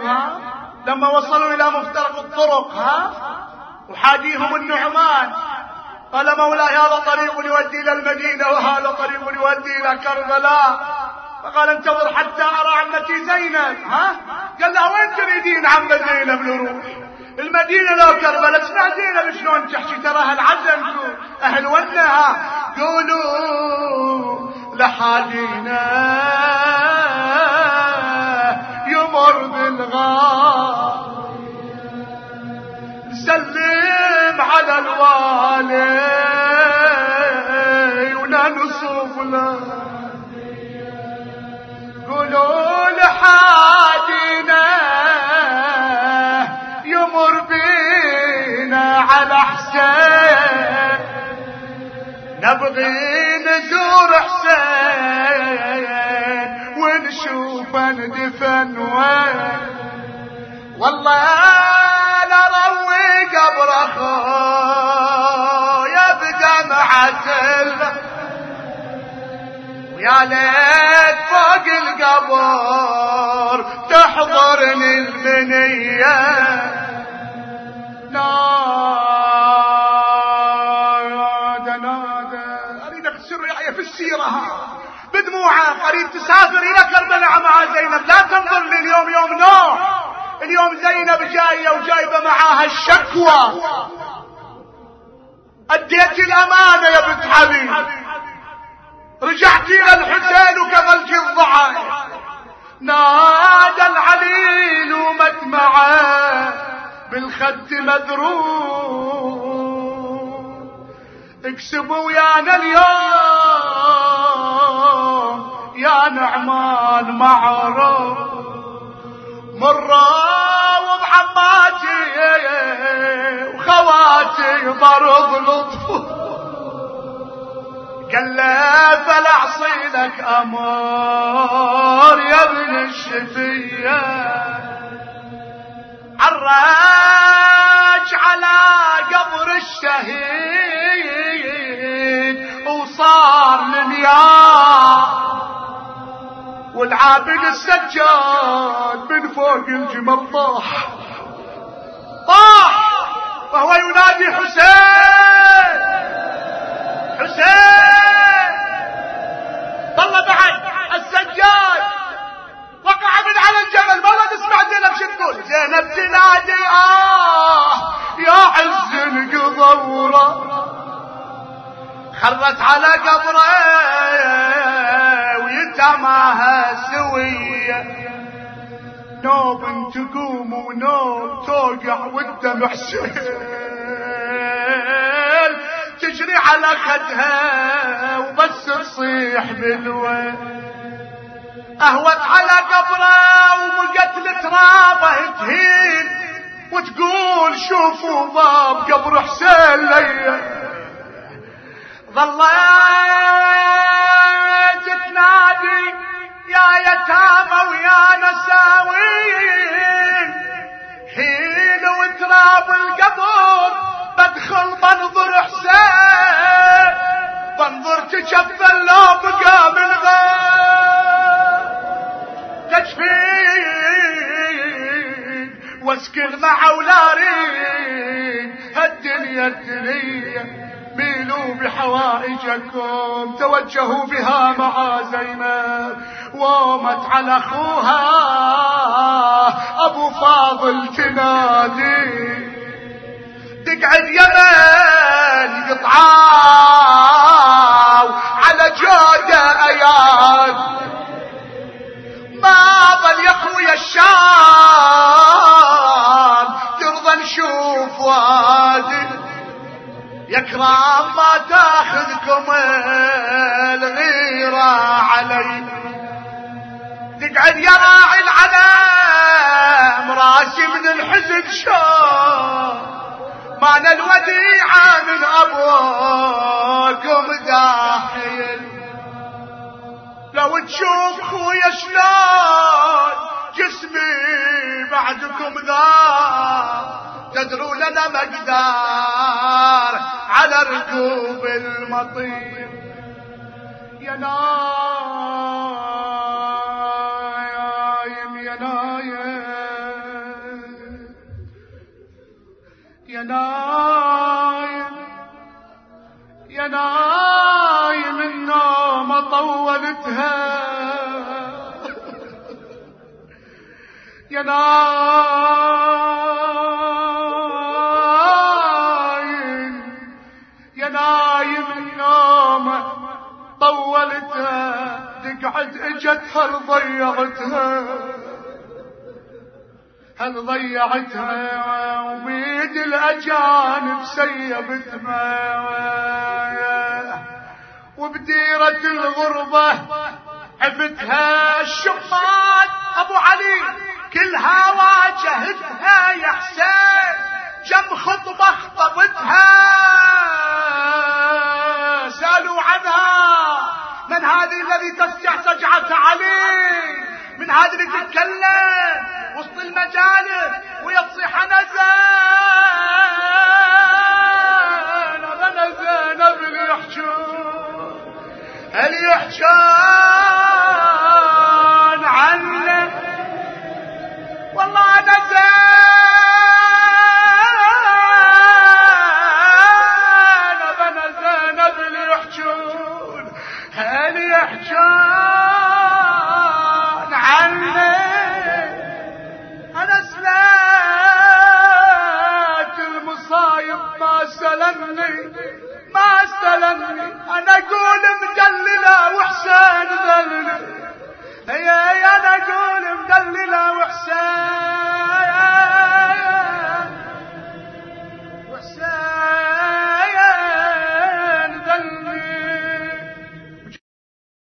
عليهم لما وصلوا الى مفترق الطرق وحاجيهم النعمان قال مولاي هذا طريق يودي الى المدينة وهذا طريق يودي الى كربلاء. فقال انتظر حتى ارى عمتي زينب. قال له وين تريدين عمة زينب نروح؟ المدينة لو كربلاء. اسمع زينب شلون تحكي ترى اهل عزم اهل ونها. قولوا لحالينا يمر بالغار سلم على الوالي ولا نصوف له. قولوا لحادينا يمر بينا على حسين نبغي نزور حسين ونشوف ندفن وين. والله لا روي قبر اخويا بدمعة ويا ليت فوق القبر تحضرني المنية. نادى اريد اخسر رعاية في السيرة بدموعه. اريد تسافر الى كربلاء مع زينب. لا تنظر لليوم يوم نوح. اليوم زينب جاية وجايبة معاها الشكوى. اديت الامانة يا بنت حبيب رجعتي الى الحسين وكفلتي الضعاف. نادى العليل ومدمعه بالخد مذروب. اكسبوا ويانا اليوم يا نعمان معروف. مرة وبحماتي وخواتي برض لطف. قال له فلعصي لك امر يا ابن الشفية. عراج على قبر الشهيد وصار لليار والعابد السجاد من فوق الجمل طاح وهو ينادي حسين حسين. طلع بعد السجاد وقع من على الجبل. والله تسمع زينب شو تقول. زينب تنادي يا عز القضورة. خرت على قبره ويتاماها سوية. نوب تقوم ونوب توقع والدمع سيل تجري على خدها وبس تصيح بالويل. اهوت على قبره وبقت الترابه تهين وتقول شوفوا باب قبر حسين ليا. ظلت تنادي يا يتامى ويا نساوين حين وتراب القبر بدخل بنظر حسين. بنظر تشفى لو بقى من غير تجفين واسكن مع ولارين هالدنيا الدنيا. ميلوا بحوائجكم توجهوا بها مع زينب. وامت على اخوها ابو فاضل تنادي. تقعد يمن قطعاو على جودة اياد. ما ظل يا اخويا الشام ترضى نشوف وادي. يا كرام ما تاخذكم الغيرة علي. تقعد يا راعي العلم راسي من الحزن شام. معنى الوديعة من ابوكم داحيل. لو تشوف خويا شلون جسمي بعدكم ذا تدروا لنا مقدار على ركوب المطير. يا نايم يا نايم طولتها يا نايم النوم طولتها تقعد اجتها هل ضيعتها وبيد الاجانب سيبتها وبديرة الغربة عفتها الشمات ابو علي كلها واجهتها يا حسين كم خطبة خطبتها سألوا عنها من هذه الذي تسجع سجعة علي من هذه اللي تتكلم وسط المجالس ويصيح انا زينب اللي يحجون عنه والله انا زينب اللي يحجون هل يحجون عنه انا سلات المصايب ما استلمني انا اقول مدلله وحسين ذلني انا اقول مدلله وحسين